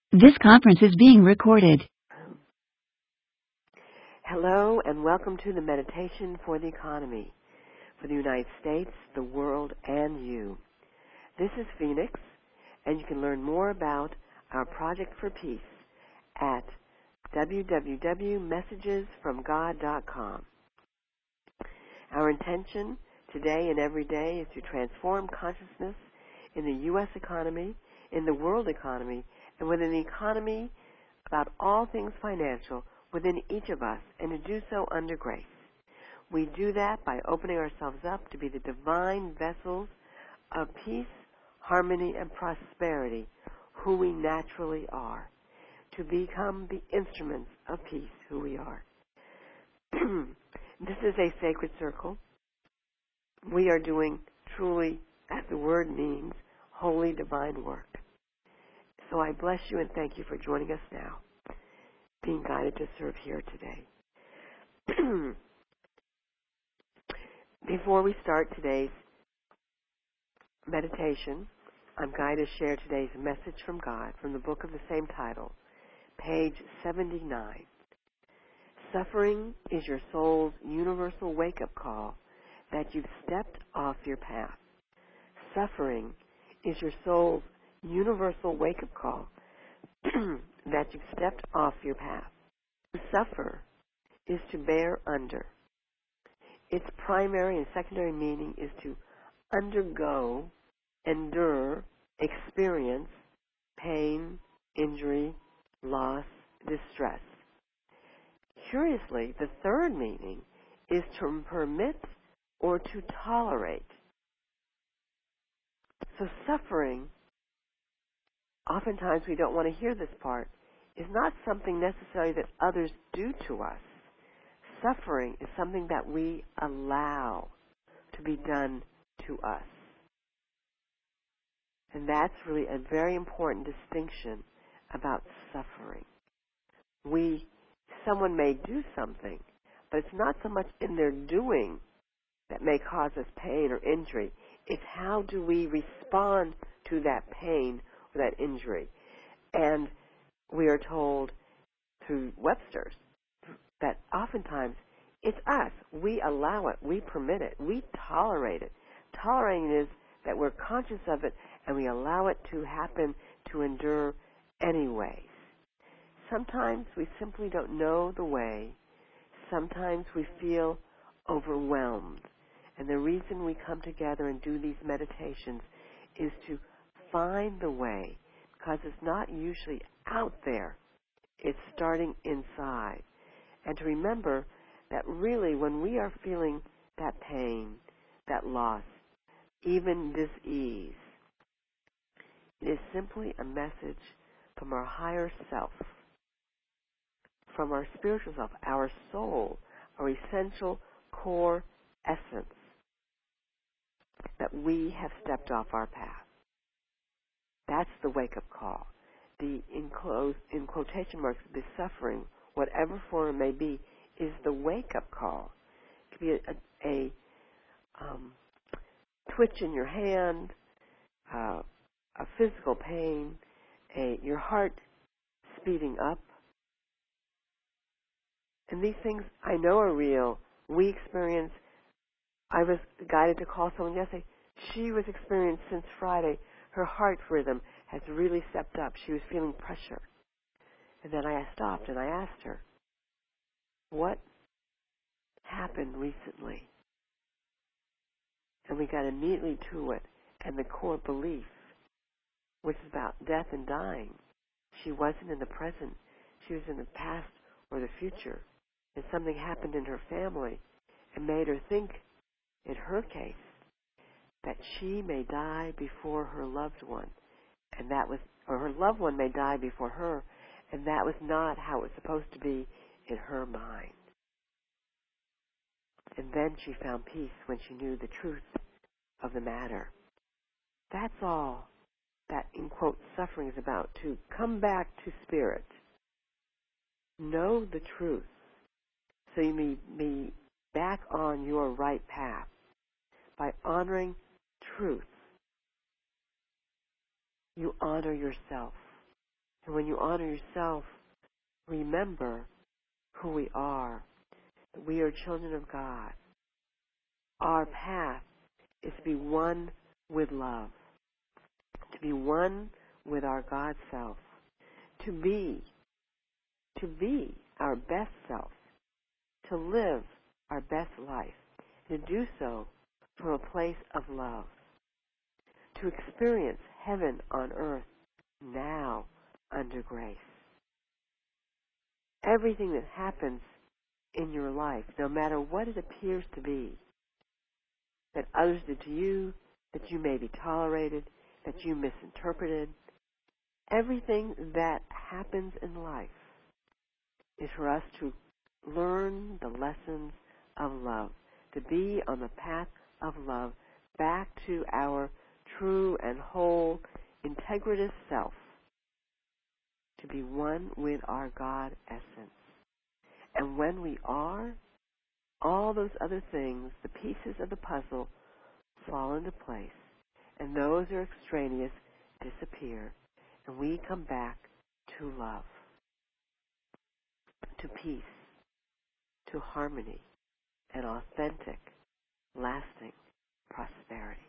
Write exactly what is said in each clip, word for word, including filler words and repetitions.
This conference is being recorded. Hello and welcome to the Meditation for the Economy, for the United States, the world, and you. This is Phoenix, and you can learn more about our Project for Peace at w w w dot messages from god dot com. Our intention today and every day is to transform consciousness in the U S economy, in the world economy, and within the economy about all things financial within each of us, and to do so under grace. We do that by opening ourselves up to be the divine vessels of peace, harmony, and prosperity, who we naturally are, to become the instruments of peace, who we are. This is a sacred circle. We are doing truly, as the word means, holy divine work. So I bless you and thank you for joining us now, being guided to serve here today. Before we start today's meditation, I'm guided to share today's message from God from the book of the same title, page seventy-nine. Suffering is your soul's universal wake-up call that you've stepped off your path. Suffering is your soul's universal wake-up call that you've stepped off your path. To suffer is to bear under. Its primary and secondary meaning is to undergo, endure, experience pain, injury, loss, distress. Curiously, the third meaning is to permit or to tolerate. So suffering, oftentimes we don't want to hear this part, is not something necessarily that others do to us. Suffering is something that we allow to be done to us. And that's really a very important distinction about suffering. We, someone may do something, but it's not so much in their doing that may cause us pain or injury. It's how do we respond to that pain or that injury. And we are told through Webster's that oftentimes it's us. We allow it. We permit it. We tolerate it. Tolerating is that we're conscious of it and we allow it to happen, to endure anyways. Sometimes we simply don't know the way. Sometimes we feel overwhelmed. And the reason we come together and do these meditations is to find the way, because it's not usually out there. It's starting inside. And to remember that really when we are feeling that pain, that loss, even dis-ease, it is simply a message from our higher self, from our spiritual self, our soul, our essential core essence, that we have stepped off our path. That's the wake-up call. The, in, close, in quotation marks, the suffering, whatever form it may be, is the wake-up call. It could be a, a, a um, twitch in your hand, uh, a physical pain, a, your heart speeding up. And these things I know are real. We experience, I was guided to call someone yesterday. She was experiencing since Friday, her heart rhythm has really stepped up. She was feeling pressure. And then I stopped and I asked her, what happened recently? And we got immediately to it. And the core belief, which is about death and dying, she wasn't in the present. She was in the past or the future. And something happened in her family and made her think, in her case, that she may die before her loved one. And that was, or her loved one may die before her, and that was not how it was supposed to be in her mind. And then she found peace when she knew the truth of the matter. That's all that, in quote, suffering is about, to come back to spirit. Know the truth so you may be back on your right path by honoring truth. You honor yourself. And when you honor yourself, remember who we are. That we are children of God. Our path is to be one with love, to be one with our God self, to be, to be our best self, to live our best life, to do so from a place of love, to experience heaven on earth now under grace. Everything that happens in your life, no matter what it appears to be, that others did to you, that you may be tolerated, that you misinterpreted, everything that happens in life is for us to learn the lessons of love, to be on the path of love back to our true and whole integrative self, to be one with our God essence. And when we are, all those other things, the pieces of the puzzle, fall into place, and those are extraneous disappear, and we come back to love, to peace, to harmony, and authentic, lasting prosperity.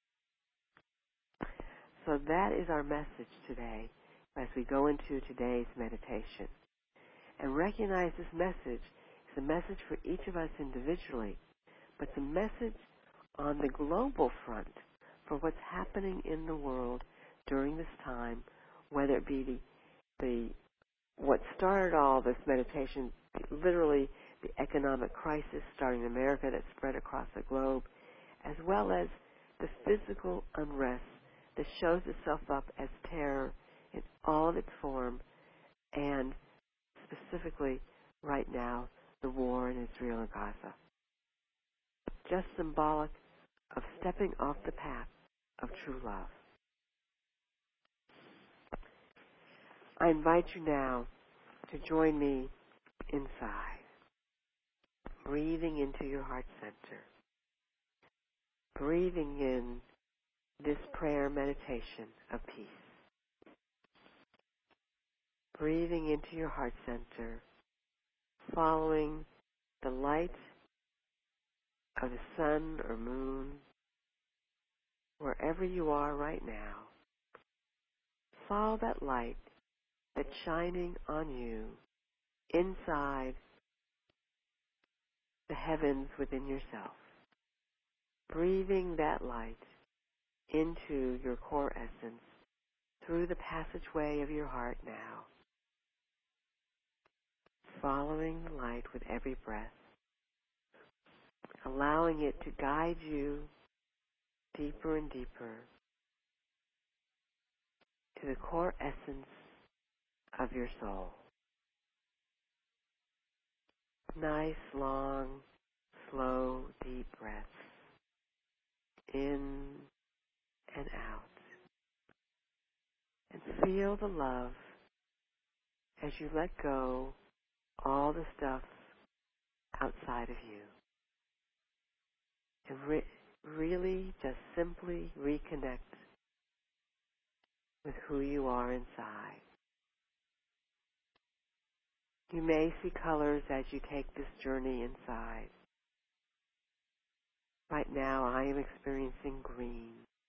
So that is our message today as we go into today's meditation. And recognize this message is a message for each of us individually, but the message on the global front for what's happening in the world during this time, whether it be the, the what started all this meditation, literally the economic crisis starting in America that spread across the globe, as well as the physical unrest that shows itself up as terror in all of its form, and specifically right now, the war in Israel and Gaza. Just symbolic of stepping off the path of true love. I invite you now to join me inside, breathing into your heart center, breathing in this prayer meditation of peace, breathing into your heart center, following the light of the sun or moon, wherever you are right now. Follow that light that's shining on you inside the heavens within yourself. Breathing that light into your core essence through the passageway of your heart now. Following the light with every breath. Allowing it to guide you deeper and deeper to the core essence of your soul. Nice, long, slow, deep breaths in and out. And feel the love as you let go all the stuff outside of you. And re- really just simply reconnect with who you are inside. You may see colors as you take this journey inside. Right now I am experiencing green.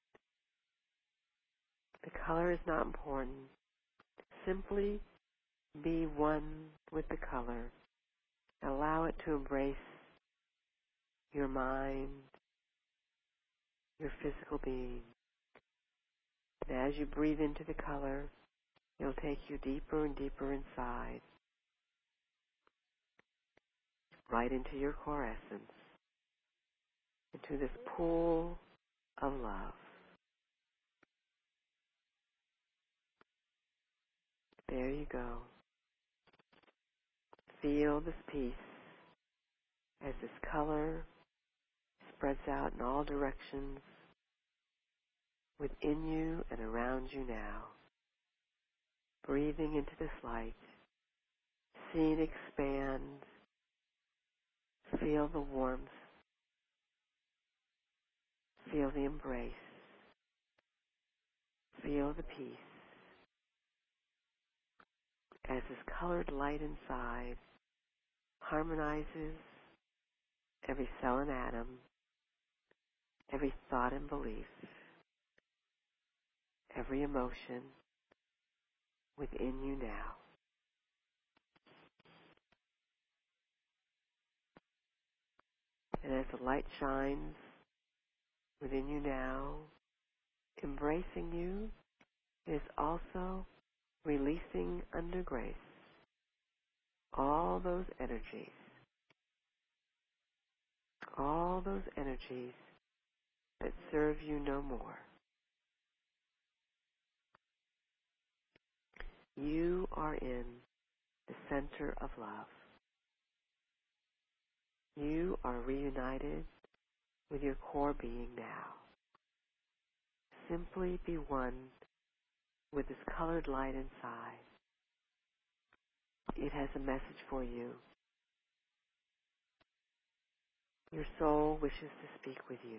The color is not important. Simply be one with the color. Allow it to embrace your mind, your physical being. And as you breathe into the color, it'll take you deeper and deeper inside, right into your core essence, into this pool of love. There you go. Feel this peace as this color spreads out in all directions within you and around you now. Breathing into this light, seeing it expand, feel the warmth, feel the embrace, feel the peace. as this colored light inside harmonizes every cell and atom, every thought and belief, every emotion within you now. And as the light shines within you now, embracing you, it is also releasing under grace all those energies, all those energies that serve you no more. You are in the center of love. You are reunited with your core being now. Simply be one with this colored light inside. It has a message for you. Your soul wishes to speak with you.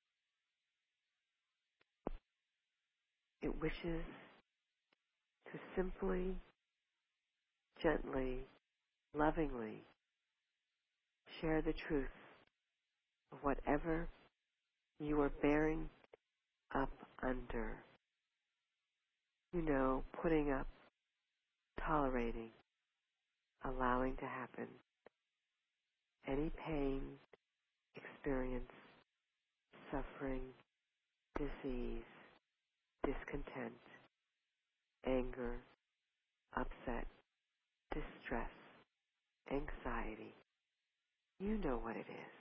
It wishes to simply, gently, lovingly share the truth of whatever you are bearing up under. You know, putting up, tolerating, allowing to happen. Any pain, experience, suffering, disease, discontent, anger, upset, distress, anxiety. You know what it is.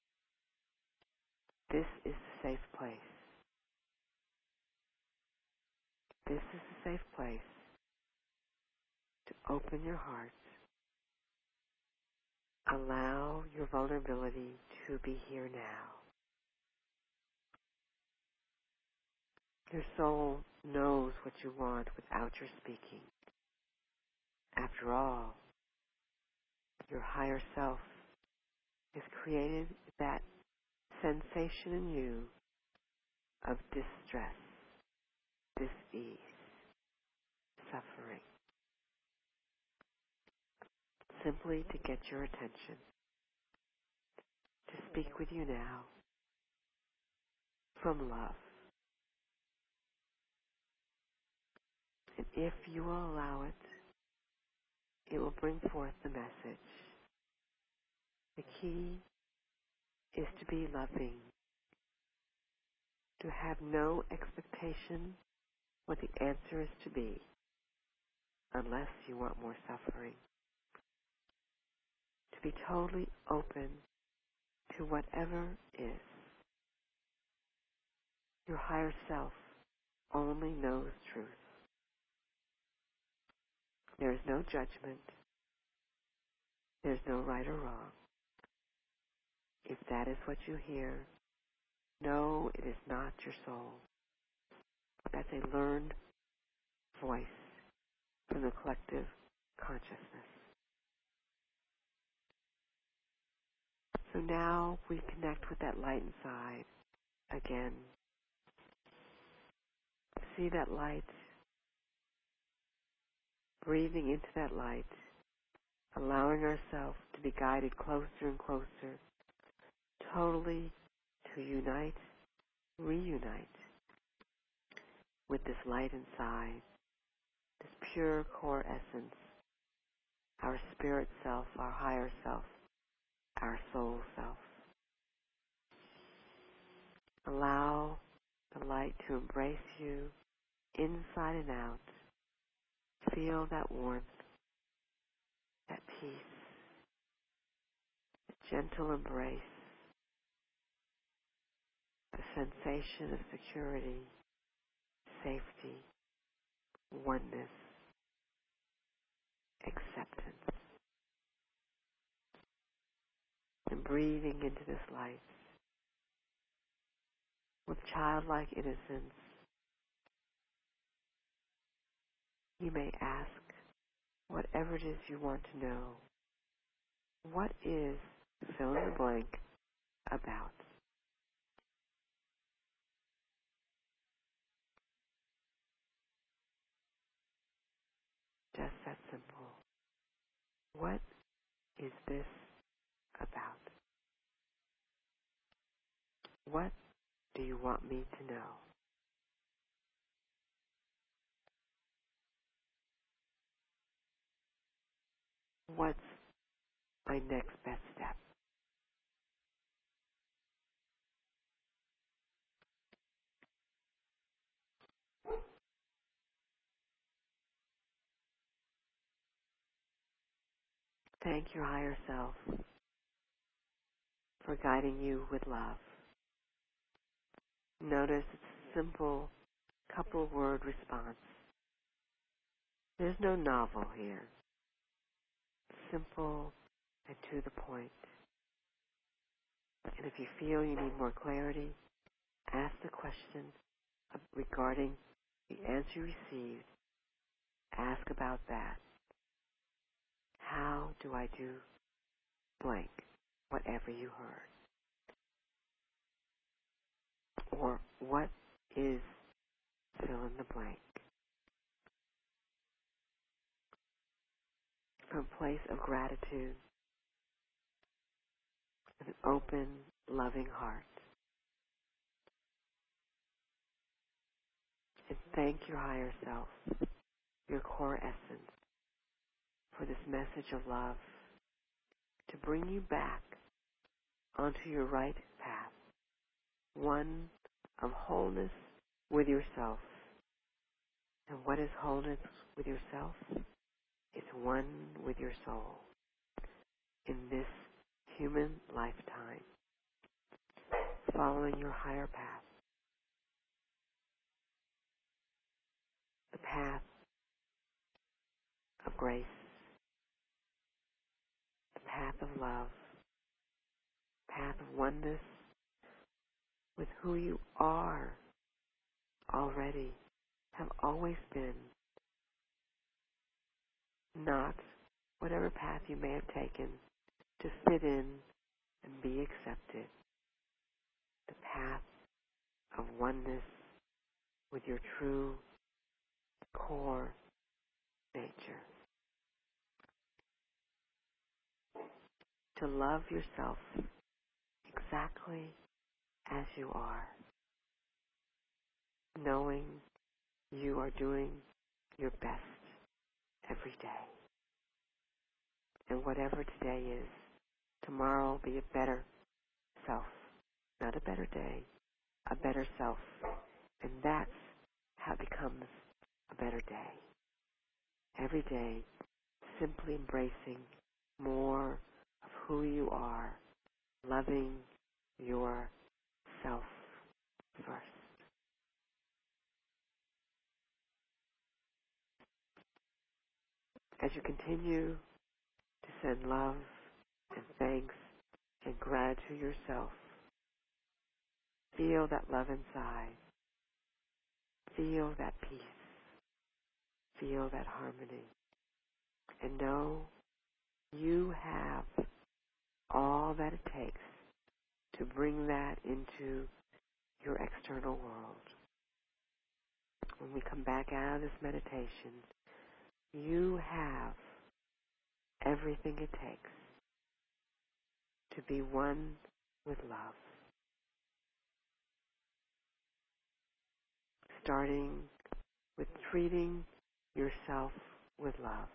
This is the safe place. This is the safe place to open your heart. Allow your vulnerability to be here now. Your soul knows what you want without your speaking. After all, your higher self has created that sensation in you of distress, dis-ease, suffering, simply to get your attention, to speak with you now from love. And if you will allow it, it will bring forth the message. The key is to be loving, to have no expectation what the answer is to be, unless you want more suffering. To be totally open to whatever is. Your higher self only knows truth. There is no judgment. There's no right or wrong. If that is what you hear, know it is not your soul. That's a learned voice from the collective consciousness. So now we connect with that light inside again. See that light, breathing into that light, allowing ourselves to be guided closer and closer, totally to unite, reunite with this light inside, this pure core essence, our spirit self, our higher self, our soul self. Allow the light to embrace you inside and out. Feel that warmth, that peace, that gentle embrace, the sensation of security, safety, oneness, acceptance. And breathing into this light with childlike innocence, you may ask whatever it is you want to know. What is fill in the blank about? just that simple. What is this about? What do you want me to know? What's my next best step? Thank your higher self for guiding you with love. Notice its simple couple word response. There's no novel here. Simple and to the point. And if you feel you need more clarity, ask the question regarding the answer you received. Ask about that. How do I do blank, whatever you heard? Or what is fill in the blank? From a place of gratitude, with an open, loving heart. And thank your higher self, your core essence, for this message of love to bring you back onto your right path, one of wholeness with yourself. And what is wholeness with yourself? It's one with your soul in this human lifetime, following your higher path, the path of grace, the path of love, path of oneness with who you are already, have always been, not whatever path you may have taken to fit in and be accepted. The path of oneness with your true core nature. To love yourself exactly as you are, knowing you are doing your best every day. And whatever today is, tomorrow will be a better self. Not a better day, a better self. And that's how it becomes a better day. Every day, simply embracing more of who you are, loving yourself first. As you continue to send love and thanks and gratitude to yourself, feel that love inside. Feel that peace. Feel that harmony. And know you have all that it takes to bring that into your external world. When we come back out of this meditation, you have everything it takes to be one with love. Starting with treating yourself with love.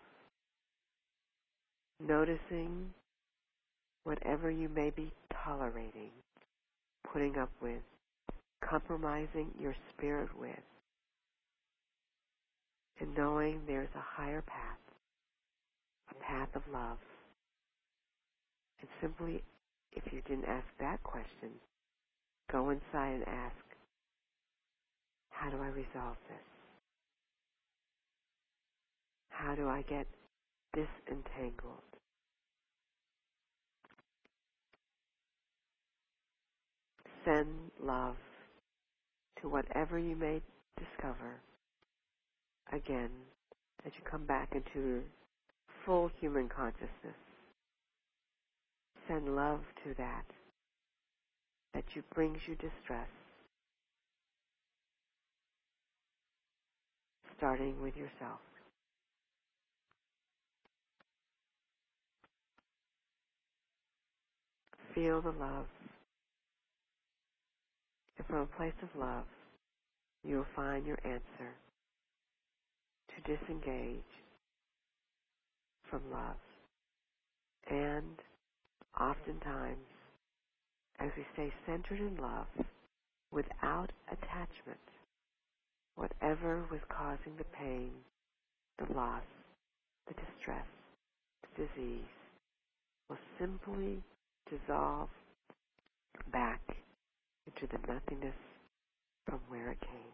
Noticing whatever you may be tolerating, putting up with, compromising your spirit with, and knowing there's a higher path, a path of love. And simply, if you didn't ask that question, go inside and ask, how do I resolve this? How do I get disentangled? Send love to whatever you may discover, again, as you come back into full human consciousness. Send love to that that you brings you distress, starting with yourself. feel the love. And from a place of love, you will find your answer to disengage from love. And oftentimes, as we stay centered in love, without attachment, whatever was causing the pain, the loss, the distress, the disease, will simply dissolve back into the nothingness from where it came.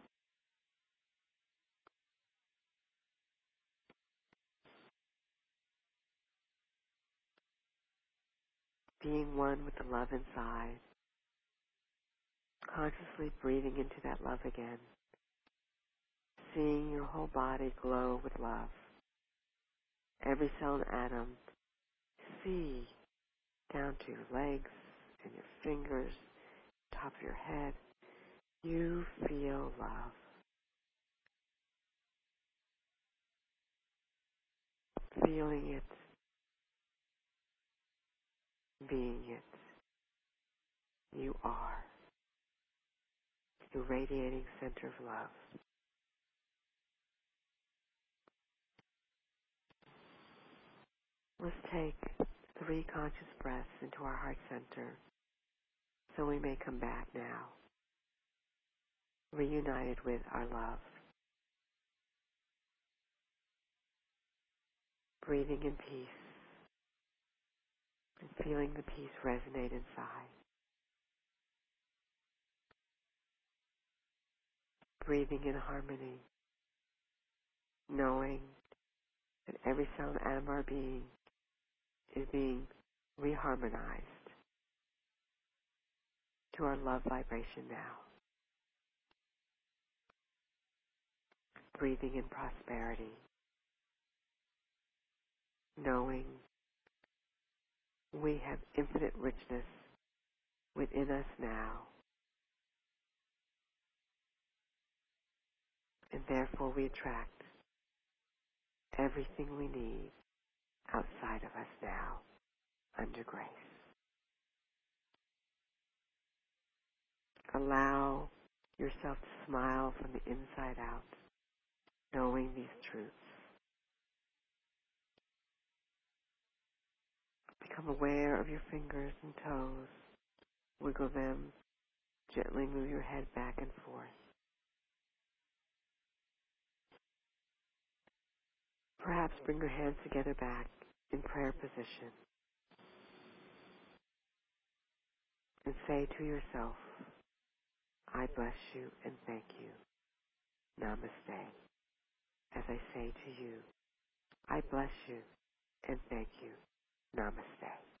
Being one with the love inside, consciously breathing into that love again, seeing your whole body glow with love. Every cell and atom, see down to your legs and your fingers, top of your head. You feel love. Feeling it, being it. You are the radiating center of love. Let's take three conscious breaths into our heart center so we may come back now, reunited with our love. Breathing in peace and feeling the peace resonate inside. Breathing in harmony, knowing that every cell and atom of our being is being reharmonized to our love vibration now. Breathing in prosperity, knowing we have infinite richness within us now, and therefore we attract everything we need outside of us now under grace. Allow yourself to smile from the inside out, knowing these truths. Become aware of your fingers and toes. Wiggle them. Gently move your head back and forth. Perhaps bring your hands together back in prayer position. And say to yourself, I bless you and thank you. Namaste. As I say to you, I bless you and thank you. Namaste.